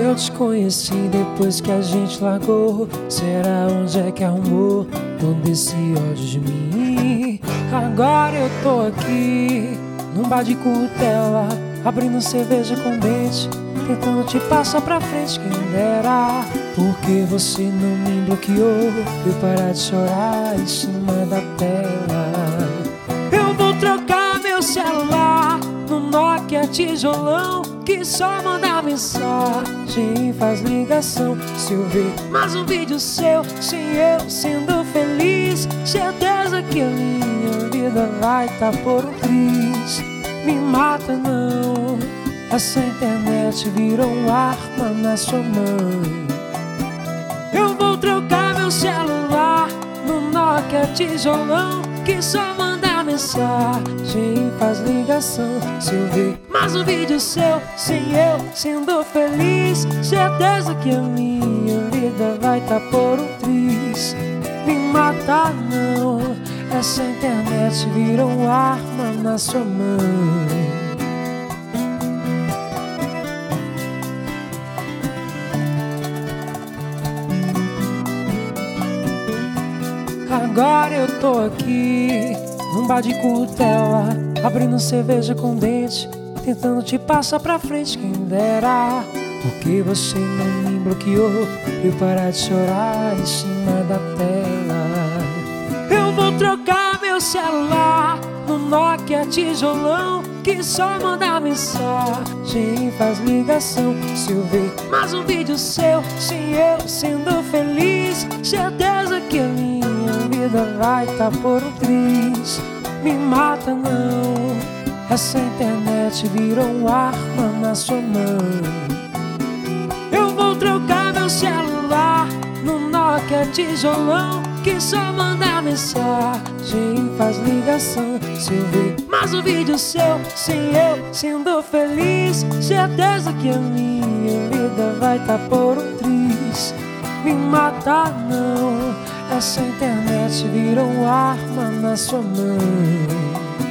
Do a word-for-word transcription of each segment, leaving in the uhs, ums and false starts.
eu te conheci depois que a gente largou? Será onde é que arrumou todo esse ódio de mim? Agora eu tô aqui num bar de curtela, abrindo cerveja com dente, tentando te passar pra frente, quem dera. Porque você não me bloqueou, eu parar de chorar em cima da tela. Eu vou trocar meu celular no Nokia tijolão, que só manda mensagem e faz ligação. Se eu ver mais um vídeo seu, sem eu sendo feliz, certeza que a minha vida vai tá por um triz. Me mata não, essa internet virou uma arma na sua mão. Eu vou trocar meu celular no Nokia tijolão, que só manda mensagem e faz ligação. Se eu ver mais um vídeo seu, sem eu sendo feliz, certeza que a minha vida vai tá por um triz. Me mata não, essa internet virou uma arma na sua mão. Agora eu tô aqui num bar de curtela, abrindo cerveja com dente, tentando te passar pra frente, quem dera. Porque você não me bloqueou, eu parar de chorar em cima da tela. Eu vou trocar meu celular no Nokia tijolão, que só manda mensagem e faz ligação. Se eu ver mais um vídeo seu, sem eu sendo feliz, certeza que a minha vida vai tá por um triz. Me mata não, essa internet virou uma arma na sua mão. Eu vou trocar meu celular no Nokia tijolão, que só manda mensagem e faz ligação. Se eu ver mais um vídeo seu, sem eu sendo feliz, certeza que a minha vida vai tá por um triz. Me mata não, essa internet virou uma arma na sua mão.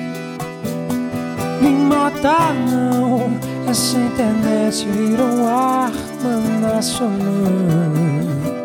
Me mata não, essa internet virou uma arma na sua mão.